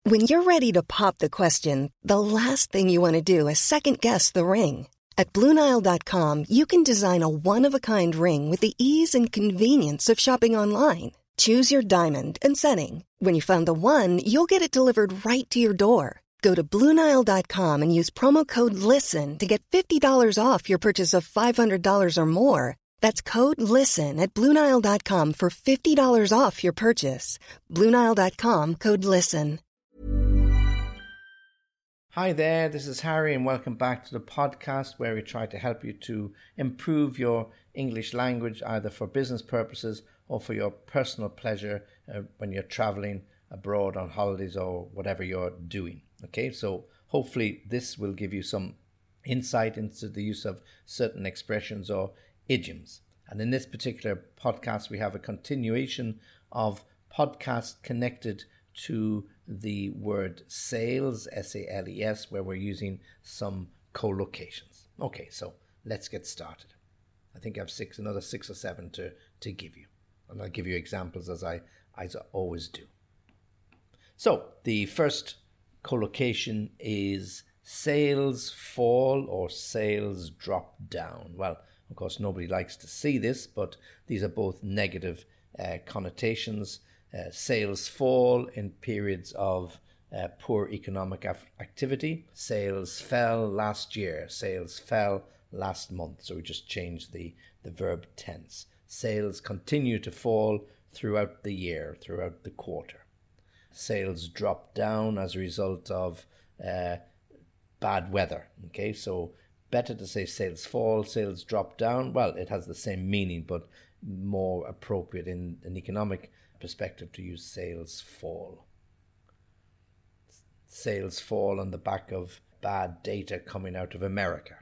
When you're ready to pop the question, the last thing you want to do is second-guess the ring. At BlueNile.com, you can design a one-of-a-kind ring with the ease and convenience of shopping online. Choose your diamond and setting. When you find the one, you'll get it delivered right to your door. Go to BlueNile.com and use promo code LISTEN to get $50 off your purchase of $500 or more. That's code LISTEN at BlueNile.com for $50 off your purchase. BlueNile.com, code LISTEN. Hi there, this is Harry and welcome back to the podcast where we try to help you to improve your English language either for business purposes or for your personal pleasure when you're traveling abroad on holidays or whatever you're doing. Okay, so hopefully this will give you some insight into the use of certain expressions or idioms. And in this particular podcast, we have a continuation of podcasts connected to the word sales, S-A-L-E-S, where we're using some co-locations. Okay, so let's get started. I think I have another six or seven to give you. And I'll give you examples as I always do. So the first co-location is sales fall or sales drop down. Well, of course, nobody likes to see this, but these are both negative connotations. Sales fall in periods of poor economic activity. Sales fell last year. Sales fell last month. So we just changed the verb tense. Sales continue to fall throughout the year, throughout the quarter. Sales drop down as a result of bad weather. Okay, so better to say sales fall, sales drop down. Well, it has the same meaning, but more appropriate in an economic perspective to use sales fall. Sales fall on the back of bad data coming out of America.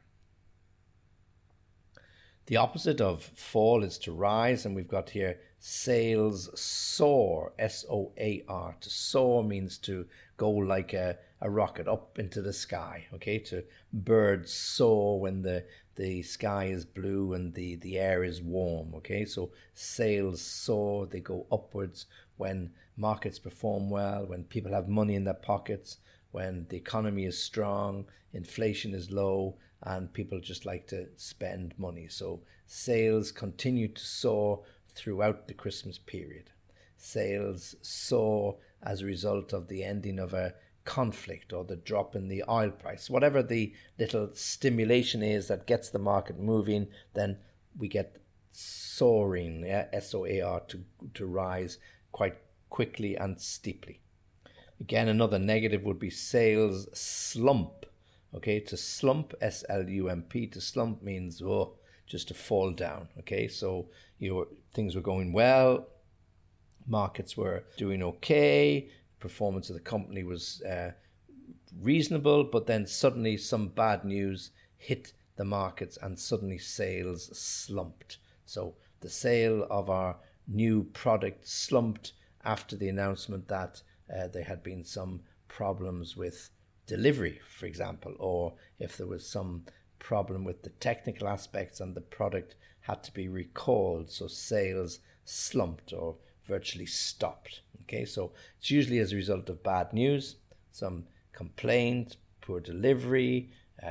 The opposite of fall is to rise, and we've got here sales soar, S-O-A-R. To soar means to go like a rocket up into the sky, okay? To birds soar when the sky is blue and the air is warm, okay? So sales soar, they go upwards when markets perform well, when people have money in their pockets, when the economy is strong, inflation is low, and people just like to spend money. So sales continue to soar throughout the Christmas period. Sales soar as a result of the ending of a conflict or the drop in the oil price. Whatever the little stimulation is that gets the market moving, then we get soaring, S-O-A-R, to rise quite quickly and steeply. Again, another negative would be sales slump. Okay, to slump, S-L-U-M-P, to slump means just to fall down. Okay, so things were going well, markets were doing okay, performance of the company was reasonable, but then suddenly some bad news hit the markets and suddenly sales slumped. So the sale of our new product slumped after the announcement that there had been some problems with delivery, for example, or if there was some problem with the technical aspects and the product had to be recalled, so sales slumped or virtually stopped. Okay, so it's usually as a result of bad news, some complaint, poor delivery,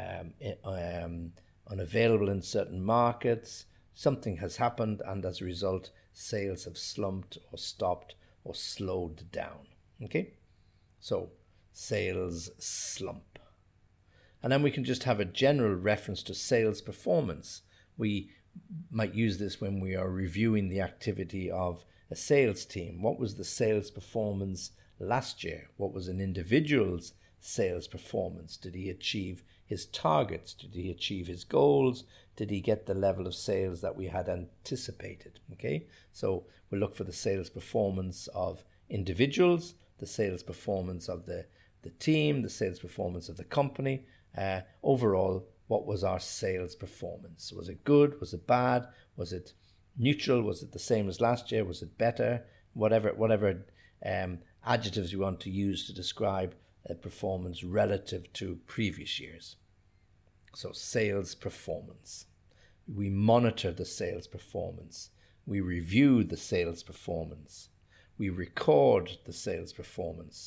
unavailable in certain markets, something has happened, and as a result sales have slumped or stopped or slowed down. Okay, so sales slump. And then we can just have a general reference to sales performance. We might use this when we are reviewing the activity of a sales team. What was the sales performance last year? What was an individual's sales performance? Did he achieve his targets? Did he achieve his goals? Did he get the level of sales that we had anticipated? Okay, so we'll look for the sales performance of individuals, the sales performance of the team, the sales performance of the company. Overall, what was our sales performance? Was it good? Was it bad? Was it neutral? Was it the same as last year? Was it better? Whatever adjectives you want to use to describe a performance relative to previous years. So sales performance. We monitor the sales performance. We review the sales performance. We record the sales performance.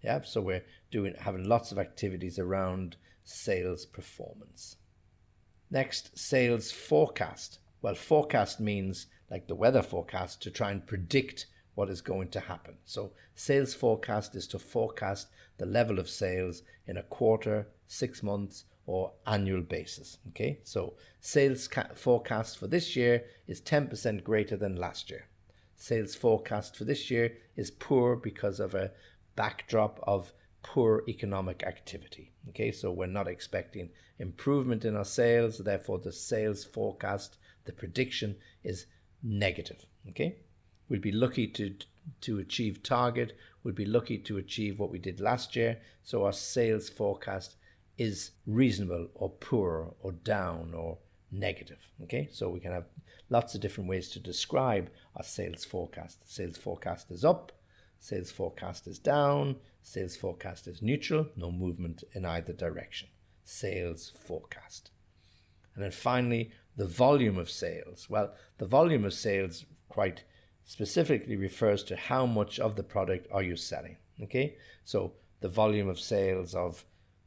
Yeah, so we're having lots of activities around sales performance. Next, sales forecast. Well, forecast means like the weather forecast, to try and predict what is going to happen. So sales forecast is to forecast the level of sales in a quarter, 6 months, or annual basis. Okay, so sales forecast for this year is 10% greater than last year. Sales forecast for this year is poor because of a backdrop of poor economic activity. Okay, so we're not expecting improvement in our sales, therefore the sales forecast, the prediction is negative. Okay, we'll be lucky to achieve target, we'll be lucky to achieve what we did last year, so our sales forecast is reasonable or poor or down or negative. Okay, so we can have lots of different ways to describe our sales forecast. Sales forecast is up, sales forecast is down, sales forecast is neutral, no movement in either direction. Sales forecast. And then finally, the volume of sales. Well, the volume of sales quite specifically refers to how much of the product are you selling. Okay, so the volume of sales of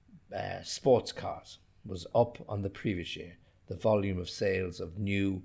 sports cars was up on the previous year. The volume of sales of new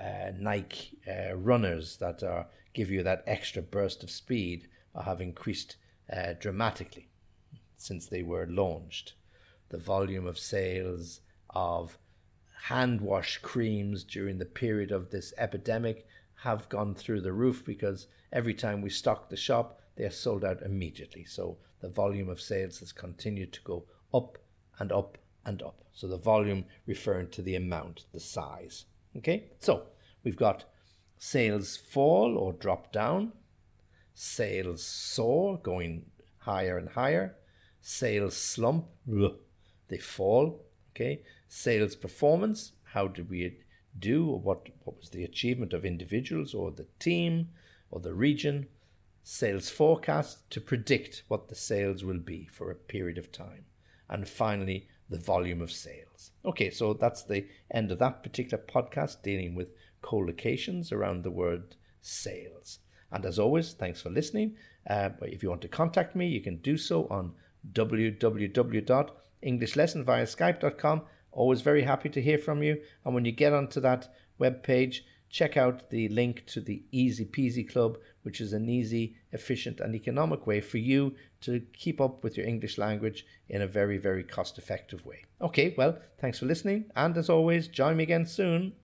Nike runners that give you that extra burst of speed have increased dramatically since they were launched. The volume of sales of hand wash creams during the period of this epidemic have gone through the roof, because every time we stock the shop, they are sold out immediately. So the volume of sales has continued to go up and up and up. So the volume referring to the amount, the size. Okay, so we've got sales fall or drop down, sales soar, going higher and higher, sales slump, they fall. Okay, sales performance, how did we do, or what was the achievement of individuals or the team or the region. Sales forecast, to predict what the sales will be for a period of time. And finally, the volume of sales. Okay, so that's the end of that particular podcast dealing with collocations around the word sales. And as always, thanks for listening. If you want to contact me, you can do so on www.englishlessonviaskype.com. Always very happy to hear from you. And when you get onto that web page, check out the link to the Easy Peasy Club, which is an easy, efficient and economic way for you to keep up with your English language in a very, very cost-effective way. Okay, well, thanks for listening. And as always, join me again soon.